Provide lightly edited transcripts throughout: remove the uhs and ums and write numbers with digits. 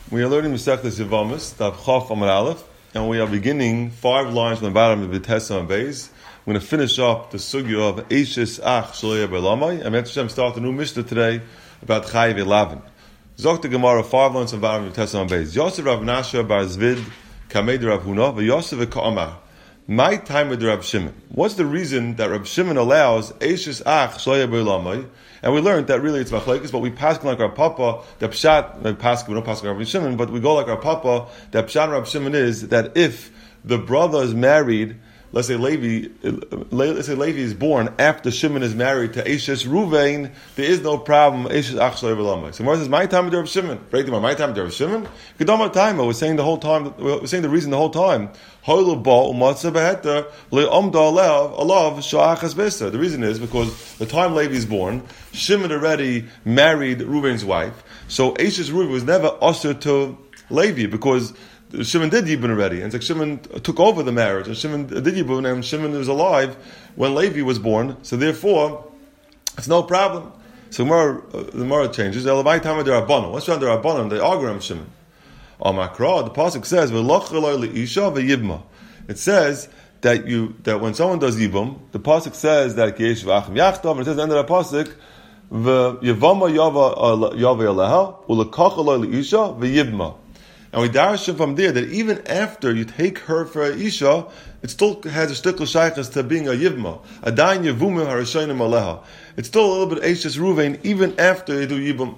We are learning Masechtas Yevamis, Daf Chaf Amud Aleph, and we are beginning 5 lines from the bottom of Vitessa and Beis. We're going to finish up the sugya of Eishes Ach Shalei Berlamai, and Hashem start a new Mishnah today about Chayiv 11. Zok the Gemara 5 lines from the bottom of Vitessa and Beis. Yosef Rav Nasha Bar Zvid Kamed Rav Huna v'Yosef v'Ka'amar. My time with Rav Shimon. What's the reason that Rav Shimon allows Eishes Ach Shalei Berlamai? And we learned that really it's machlekes, but we pass like our papa. The pshat, we don't pass like Rav Shimon, but we go like our papa. The pshat Rav Shimon is that if the brother is married, let's say Levi is born after Shimon is married to Eishes Ruvain, there is no problem. Eishes Ach Shalei Berlamai. So Moses says, my time with Rav Shimon. Breaking my time with Rav Shimon. Kedama time. We're saying the whole time. We're saying the reason the whole time. The reason is because the time Levi is born, Shimon already married Reuven's wife. So Eishes Reuven was never ushered to Levi because Shimon did Yibun already. And it's like Shimon took over the marriage. And Shimon did Yibun and Shimon was alive when Levi was born. So therefore, it's no problem. So the Gemara changes. What's around the Rabbanon? They argue on Shimon. The pasuk says, it says that when someone does yibum, the pasuk says that and it says at the end of the pasuk, and we darash from there that even after you take her for a isha, it still has a shtikl shaykhs to being a yivma. Adayin yevumim harashonim aleha. It's still a little bit eishes ruvain even after you do yibum.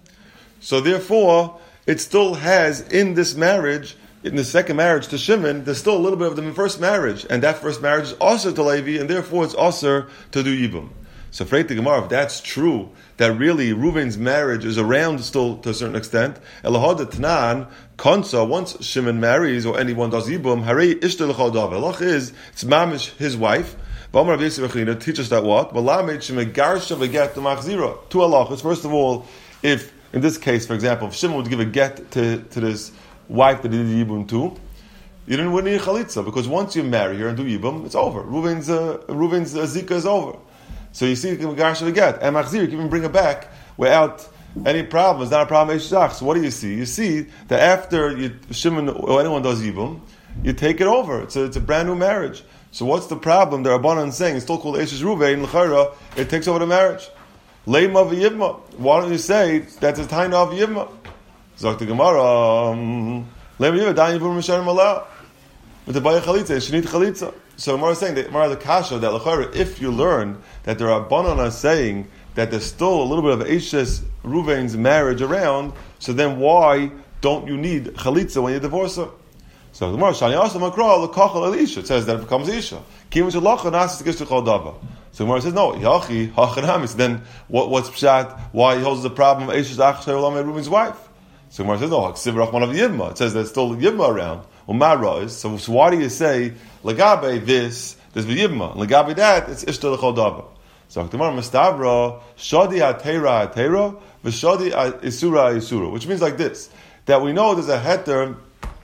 So therefore, it still has in this marriage, in the second marriage to Shimon, there's still a little bit of the first marriage, and that first marriage is also to Levi, and therefore it's also to do Yibum. So for the Gemara, if that's true, that really Reuven's marriage is around still to a certain extent, Elahad Tanan, Konsa, once Shimon marries or anyone does Yibum, Harei Ishtel Chadav. Elach is, it's Mamish, his wife. V'amar Rav Yosef Echina, teach us that what? Malamed Shimon Garsha V'get to Machzira. Two halachas. First of all, if in this case, for example, if Shimon would give a get to this wife that he did Yibum to, you didn't need a chalitza, because once you marry her and do Yibum, it's over. Reuven's zika is over. So you see, Garsha V'get. And Machzir, you can even bring her back without any problem. It's not a problem. So what do you see? You see that after Shimon or anyone does Yibum, you take it over. It's a brand new marriage. So what's the problem? The Rabbanan is saying it's still called Eishes Ruvain, L'chayra, it takes over the marriage. Leima v'yivma. Why don't you say that's a taina of yivma? Zok the Gemara. Leima yivma dayin yivum misharim alah. With the bayah chalitza, shenit chalitza. So Gemara is saying that Gemara the kasha that l'chayra, if you learn that the Rabbanan are saying that there's still a little bit of Eishes Ruvain's marriage around, so then why don't you need chalitza when you divorce her? So the Gemara shani also makra l'kachal elisha. It says that it becomes isha. Kim shalacha nasis gish l'chol dava. So Gemara says, no, Yachi, Hachanamis. Then what's Pshat? Why he holds the problem of Eishes Ach Shalei Berlamai Reuven's wife? So Gemara says, no, Haksiv Rachman of Yivma. It says there's still Yivma around. Umara is. So why do you say, Lagabe this, there's Yivma. Lagabe that, it's Ishta L'chol Dava. So Gemara Mastavra, Shadi HaTeira HaTeira, V'Shadi Isura Isura. Which means like this, that we know there's a heter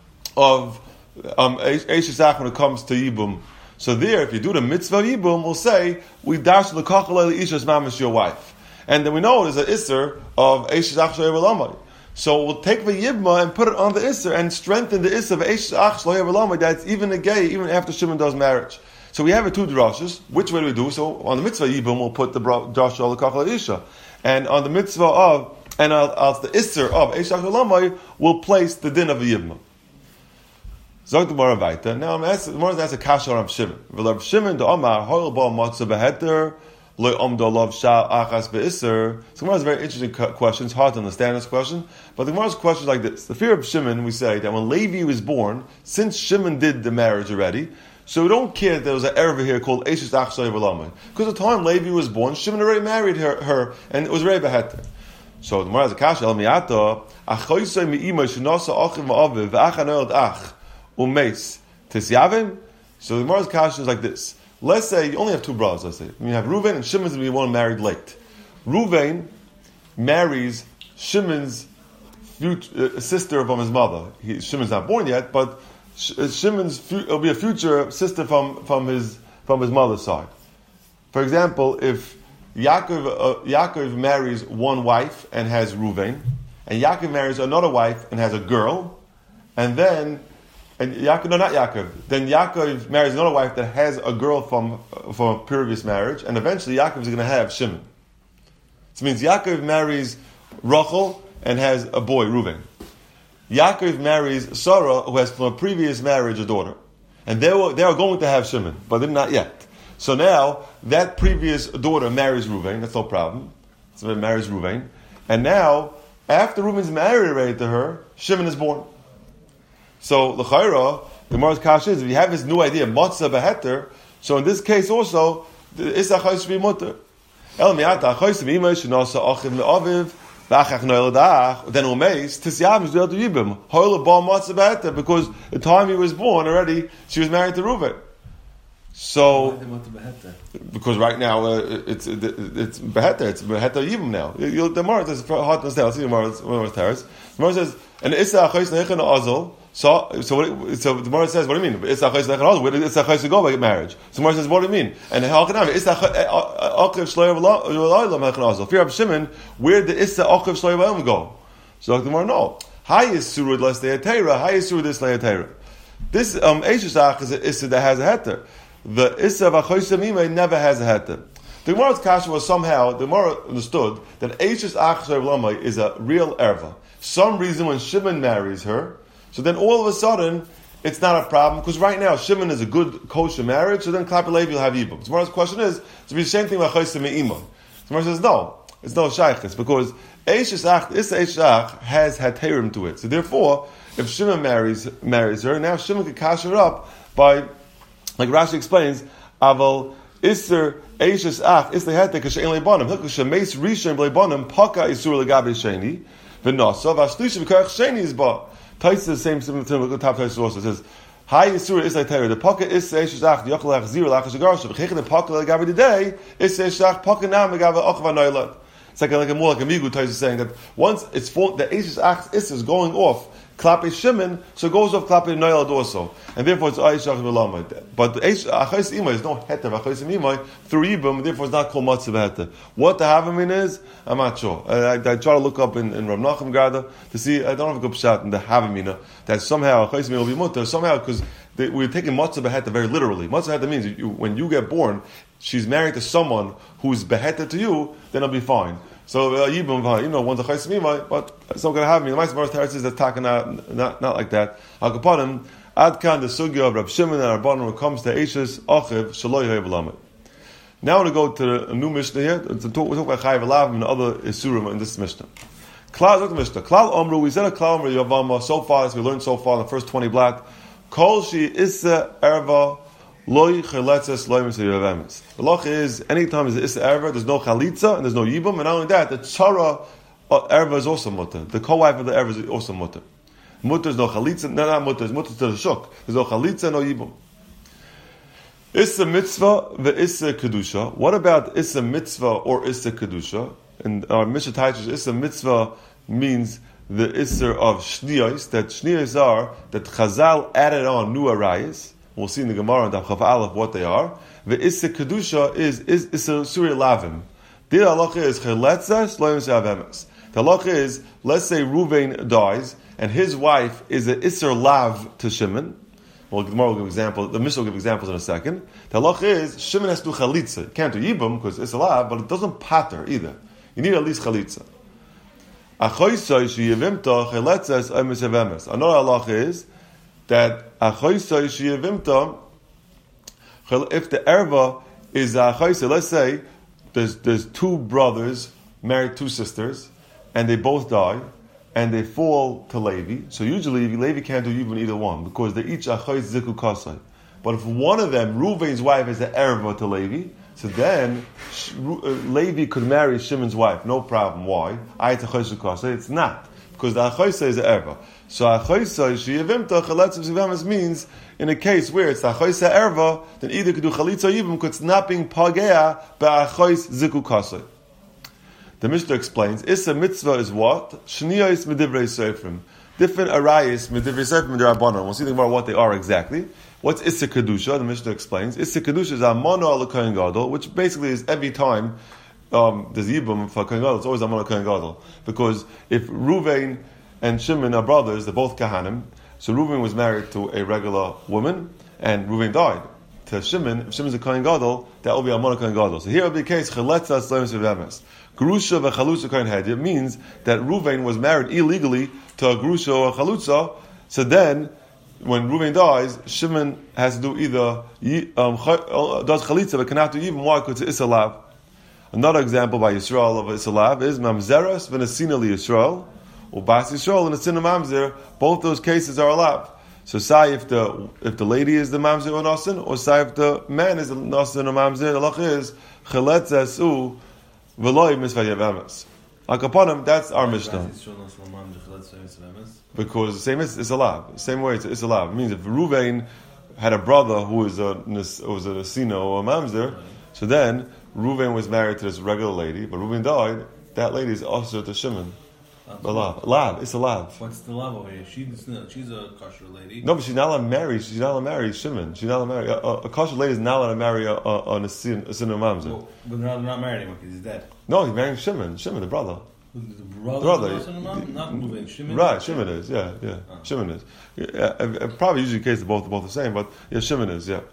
of Eishes Ach when it comes to Yibum. So there, if you do the mitzvah yibum, we'll say, we dash l'kachal ishas mamish your wife. And then we know there's an isser of Eishes Ach Shalei Berlamai. So we'll take the yibma and put it on the isser and strengthen the isser of Eishes Ach Shalei Berlamai that's even a gay, even after Shimon does marriage. So we have two drashas. Which way do we do? So on the mitzvah yibum, we'll put the drasha l'kachal isha. And on the mitzvah of, and on the isser of Eishes Ach Shalei Berlamai, we'll place the din of the yibma. Zog the Gemara weiter. Now I'm asking a kasha on Rav Shimon. Rav Shimon the Omar hoil ba matzah beheter lo omdo lov shal achas beiser. So Gemara is a very interesting question. It's hard to understand this question, but the Gemara's question is like this: the fear of Shimon, we say that when Levi was born, since Shimon did the marriage already, so we don't care that there was an erva here called Eishes Ach Shalei Berlamai, because the time Levi was born, Shimon already married her and it was already beheter. So the Gemara has a kasha el miata achoisei me'imah shenasa achim va'aviv v'achanel ach. Umeis Tisyavim. So the Gemara's question is like this. Let's say you only have two brothers, let's say. You have Reuven and Shimon's the one married late. Reuven marries Shimon's sister from his mother. Shimon's not born yet, but Shimon's will be a future sister from his mother's side. For example, if Yaakov marries one wife and has Reuven, and Yaakov marries another wife and has a girl, and then then Yaakov marries another wife that has a girl from a previous marriage, and eventually Yaakov is going to have Shimon. So it means Yaakov marries Rachel and has a boy, Reuven. Yaakov marries Sarah, who has from a previous marriage a daughter. And they are going to have Shimon, but they're not yet. So now, that previous daughter marries Reuven, that's no problem. So it marries Reuven. And now, after Reuven's married already to her, Shimon is born. So, l'chayra, the Gemara's kasha is, if you have this new idea, matzah beheter, so in this case also, the Issa Chayis be mutter. El mi'ata Chayis b'imay shenasa achiv me'aviv, v'achach no'eladach, then umeis, tisyav is to yibim, hoyle ba matzah beheter, because the time he was born already, she was married to Reuven. So, because right now it's beheter, it's beheter yibim now. The Gemara is hard to understand. Let's see the Gemara's teres. The Gemara says, and Issa Chayis neichen azol. So the Gemara says, what do you mean? Issa Chayis neichen azol. Where did Issa Chayis go by marriage? So the Gemara says, what do you mean? And how can I? Issa Achiv Shloim V'Laylam neichen azol. Fear of Shimon, where did Issa Achiv Shloim V'Laylam go? So the Gemara, no. Hi Yisur L'S Le'Atera. Hi Yisur L'S Le'Atera. This Eishesach is an Issa that has a heter. The Issa of Achoysa Mimei never has a heter. The Gemara's kasha was somehow, the Gemara understood that Eishes Achshav Lamai is a real erva. Some reason when Shimon marries her, so then all of a sudden, it's not a problem, because right now Shimon is a good kosher marriage, so then Klapper Levi will have Yibam. The Gemara's question is, to be the same thing with Achoysa Me'imah. The Gemara says, no, it's no shaykhis, because Eishes Ach has heterim to it. So therefore, if Shimon marries her, now Shimon can cash her up by, like Rashi explains, Aval Isser Eishes Ach Isser Heter Kashein Leibanim Hilkashem Meis Rishon Leibanim Paka Isur Legabe Sheni V'Nasa V'Ashlish V'Karach Sheni is Ba. Taisa the same similar to top Taisa also says Hi Isur Isser Heter the Paka Isser Eishes Ach Yochel Ach Zir Lach Shagarsh V'Chechin the Paka Legabe Today Isser Eishes Ach Paka Nam Legabe Ochva Noilat. It's like a more like a migu Taisa saying that once it's for the Eishes Ach Isser is going off Klape Shimon, so it goes off Klape Noilad also. And therefore it's Aishach V'Lamad. But Achais Imai is no heter of Achais Imai through Yibam, therefore it's not called Matzah Heter. What the Havamin is, I'm not sure. I try to look up in Rav Nachum Garda to see, I don't have a good shot in the Havamina, that somehow Achais Imai will be Mutter, somehow, because we're taking Matzah Heter very literally. Matzah Heter means when you get born, she's married to someone who's beheter to you, then it'll be fine. So Yibam, one's a Chayis Mimai, but it's not going to have me. The Ma'aseh Baruch says that's talking not like that. Hakapanim Adkan the sugya of Rab Shimon and Rabbanon when it comes to Eishes Achiv Shaloi Hayav Lamed. Now we're going to go to a new Mishnah here. We'll talk about Chayav Lavim and other Isurim in this Mishnah. Klal Mishnah. Klal Omru. We said a Klal Omru Yavama so far as we learned so far in the first 20 black. Kol Shi Issa Erva. Loi chaletzes loi mitzvah. The loch is anytime there's issa erva, there's no chalitza and there's no yibum, and not only that, the tzara erva is also mutter. The co-wife of the erva is also mutter. Mutter is no chalitza, not mutter. It's mutter to the shuk. There's no chalitza, no yibum. Issa mitzvah the issa kedusha. What about issa mitzvah or issa kedusha? And our Mishnah teaches issa mitzvah means the issa of shniyos. That shniyos are that Chazal added on new arayos. We'll see in the Gemara and Chav Aleph what they are. The Issa Kedusha is Issa Surya Lavim. The halacha is Cheletzes Lo Yimsei Avemes. The halacha is, let's say Reuven dies, and his wife is an Isser Lav to Shimon. Well, the Gemara will give examples, the Mishnah will give examples in a second. The halacha is, Shimon has to do Chalitza. You can't do Yibum, because it's a Lav, but it doesn't pater either. You need at least Chalitza. Achoisai Sheyevimta Cheletzes Lo Yimsei Avemes. Another halacha is, that if the erva is achoisa, let's say there's two brothers married two sisters, and they both die, and they fall to Levi. So usually Levi can't do even either one because they're each achois ziku kasai. But if one of them, Reuven's wife, is the erva to Levi, so then Levi could marry Shimon's wife, no problem. Why? It's not. Because the achoisa is the erva. So achoisa sheyevimta chaletzes zivamas means in a case where it's achoisa erva, then either could do chalitza yibum because it's not being pagea ba'achois ziku kasei. The Mishnah explains issa mitzvah is what shniyos medivrei seifrim, different arayos medivrei seifrim derabanan. We'll see about what they are exactly. What's issa kedusha? The Mishnah explains issa kedusha is amana al kohen gadol, which basically is every time there's Yibum for Kohen Gadol, it's always Amana Kohen Gadol. Because if Ruvain and Shimon are brothers, they're both Kahanim. So Ruvain was married to a regular woman, and Ruvain died. To Shimon, if Shimon's a Kohen Gadol, that will be Amana Kohen Gadol. So here will be the case, Chaletza Sleimus V'Emes. Grusha v'Chalutza Kohen Hedya. It means that Ruvain was married illegally to a Grusha or a Chalutza. So then, when Ruvain dies, Shimon has to do either does Chalitza but cannot do even. Why? Because it's Isalav. Another example by Yisrael of Isalav is Mamzeras v'Nesina li Yisrael or Bas Yisrael and Nesina Mamzer. Both those cases are allowed. So say if the lady is the Mamzer or Nasin, or say if the man is the Nasin or Mamzer, the lach is Chaletza Su v'Loi Misvah Yevemes. Akaponim, that's our Mishnah. Because the same is Isalav. Same way it's Isalav. It means if Ruvain had a brother who was a Nesina or a Mamzer, so then Ruvain was married to this regular lady, but Ruvain died, that lady is also to Shimon. Lab, it's a lab. What's the lab over here? She's a kosher lady. No, but she's not allowed to marry. She's not allowed to marry Shimon. She's not allowed to marry a kosher lady. Is not allowed to marry a Nesina Mamzer. Well, but they're not married anymore because he's dead. No, he's marrying Shimon, the brother. The brother. Not moving. Shimon. Right, Shimon is. Yeah. Shimon is. Probably usually the case both the same, but yeah, Shimon is. Yeah.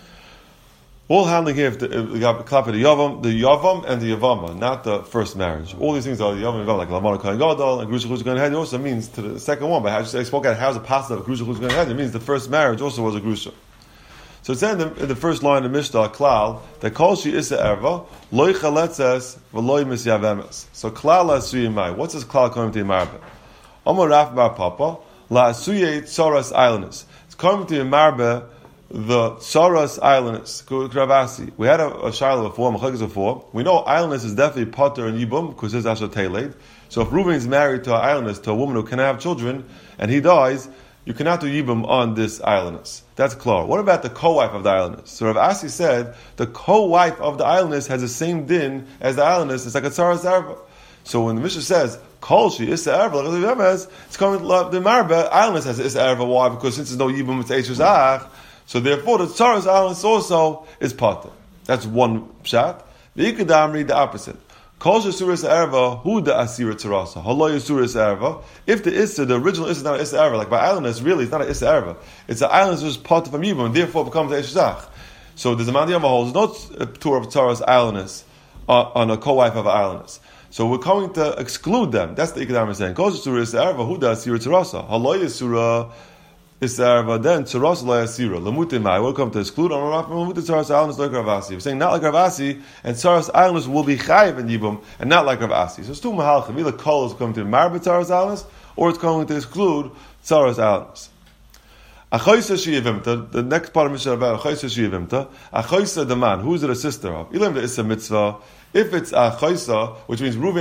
All handling here, if we got clap of the Yavam and the Yavama, not the first marriage. All these things are the Yavam and Yavam, like Lamana Kohen Gadol and Grusha Chutz Kohen Hedya also means to the second one. But I spoke out how's it possible that Grusha Chutz Kohen Hedya means the first marriage also was a Grusha. So it's in the first line of Mishnah, Klal, that calls she Issa Erva, Loi Chaletzes, V'loi Misyavemes. So Klal Asuyimai. What's this Klal coming to Yimarbe? Omar Raf Bar Papa, La Asuye Tzoras Islanders. It's coming to Yimarbe, the Tzoras Islanders, Kravasi. We had a Shiloh before, Machagis before. We know islanders is definitely Potter and Yibum, because it's Asher Teled. So if Reuven is married to an islandess, to a woman who cannot have children, and he dies, you cannot do Yibum on this islandess. That's clear. What about the co-wife of the islandess? So Rav Asi said, the co-wife of the islandess has the same din as the islandess. It's like a Tzoras Erva. So when the Mishnah says, Kol she Issa Erva, it's coming to the Marba, islandess has Issa Erva. Why? Because since there's no Yibum, it's Eichus. So therefore, the Tzoras Islands also is Potter. That's one shot. The Ikadamri, the opposite. Kol Shasuras Erva, who the Asira Tzarasa? Halo Yasuras Erva. If the Issa, the original Issa is not an Issa Erva, like by islandess, really, it's not an Issa Erva. It's an islandess which is Potter from Yibum, and therefore becomes Eichuzach. So there's a Mandiyama holds no tour of Tzoras Islandess on a co-wife of an islandess. So we're going to exclude them. That's the Ikadamri saying. Kol Shasuras Erva, who the Asira Tzarasa? Halo Yasura Isarva, then Tzoras La Asira. Lamutimai, welcome to exclude on Lamutim Tzoras Islands like Ravasi. We're saying not like Ravasi, and Tzoras Islands will be Chayiv and Yibum, and not like Ravasi. So it's two Mahalchim. Either Kol is coming to Marba Tzoras Islands, or it's going to exclude Tzoras Islands. Achoisa Shiyavimta, the next part of Mishnah about Achoisa Shiyavimta, Achoisa the man, who is it a sister of? Ilim the Issa Mitzvah. If it's Achoisa, which means Reuven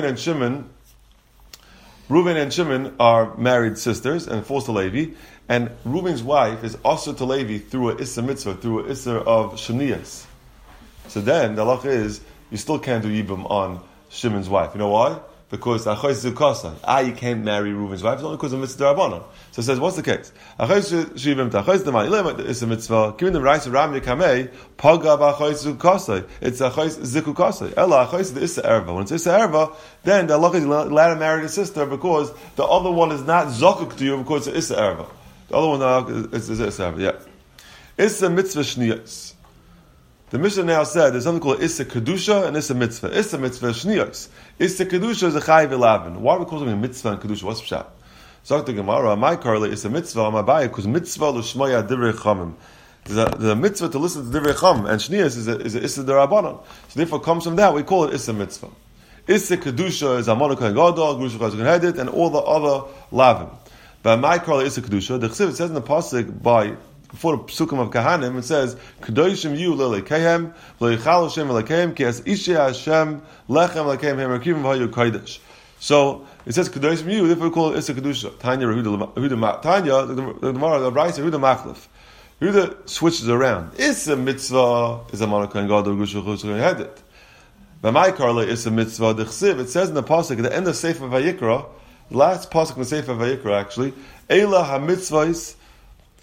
and Shimon are married sisters, and falls to Levi, and Reuven's wife is also to Levi through a Issa Mitzvah, through a Issa of Shanias. So then, the halacha is, you still can't do Yibum on Shimon's wife. You know why? Because Achos Zukasa. You can't marry Reuven's wife, it's only because of Mitzvah Rabbanon. So it says, what's the case? Achos Shivim Tachos Dama, Ilem Issa Mitzvah, Kivin the Rice Ram Yakamei, Paga Bachos Zukasa. It's Achos Zikukasa. Ella Achos the Issa Erva. When it's Issa Erva, then the halacha is allowed to marry the sister because the other one is not Zokuk to you because it's Issa Erva. The other one is Issa Erva, yeah. Issa Mitzvah Shniyas. The Mishnah now said there's something called Issa Kedusha and Issa Mitzvah. Issa Mitzvah Shniyos. Issa Kedusha is a Chayiv Elavin. Why are we calling it Mitzvah and Kedusha? What's the pshat? So the Gemara, my Karli, Issa Mitzvah on my bayah because Mitzvah l'shmaya divrei chamim. The mitzvah to listen to divrei chamim and Shniyos is a Issa Derabanan. So therefore comes from that we call it Issa Mitzvah. Issa Kedusha is Amana Kohen Gadol, Grusha Chutz Kohen Hedya, and all the other lavim. But my Karli Issa Kedusha. The Chsiv says in the pasuk by before the psukim of Kahanim, it says, "Kedoshim you lelekehem, leichal Hashem lelekehem, ki as ishe Hashem lechem lelekehem hemerkivim v'hayu kodesh." So it says "Kedoshim you." Therefore, we call it Issa Kedusha. Tanya Tanya the Gemara the Brayso Yehuda Machlef. Yehuda switches around. Issa Mitzvah is a Amana Kohen Gadol Grusha Chutz Kohen Hedya. But my Karla Issa Mitzvah the Chsiv. It says in the pasuk at the end of Sefer Vayikra, the last pasuk in the Sefer Vayikra actually, Eila HaMitzvahs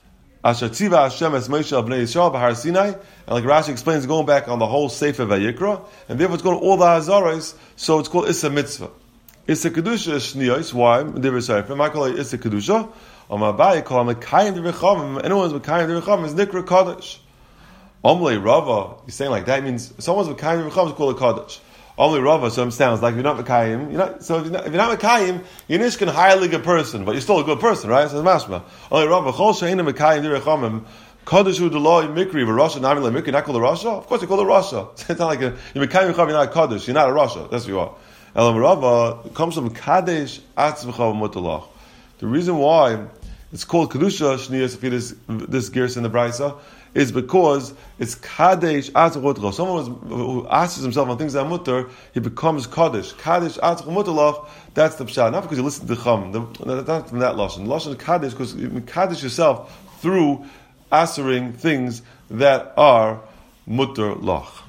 Asher tziva Hashem es Moshe al bnei Yisrael b'Har Sinai, and like Rashi explains, going back on the whole Sefer Vayikra, and therefore it's going to all the Hazaros, so it's called Issa Mitzvah. Issa Kedusha is Shniyos, why? Divrei Sefer, I call it Issa Kedusha, on my Abaye call it Mekayim Divrei Chachamim, anyone who's Mekayim Divrei Chachamim is Nikra Kaddish. Omlei Rava, he's saying like that, means someone's Mekayim Divrei Chachamim is called a Kaddish. Only Rava, so it sounds like if you're not Mekayim, so if you're not Mekayim, you're not a highly good person, but you're still a good person, right? So it's mashma. Only Rava, Chol She'ena Mekayim Divrei Chachamim, Kaddish Udaloi Mikri, Rasha, Nami Mikri, not called a Rasha? Of course you call it Rasha. It's not like you're Mekayim Chachamim, you're not a Kaddish, you're not a Rasha. That's what you are. Elam Rava comes from Kadesh Atzvcha Mutalach. The reason why it's called Kedusha Shniyas, if this gears in the Brisa, is because it's Kadesh Atzvcha Mutalach. Someone who asks himself on things that are mutter, he becomes Kadesh. Kadesh Atzvcha Mutalach, that's the pshat. Not because you listen to Chum, not from that Lashon. Lashon Kadesh, because you Kadesh yourself through answering things that are mutter lach.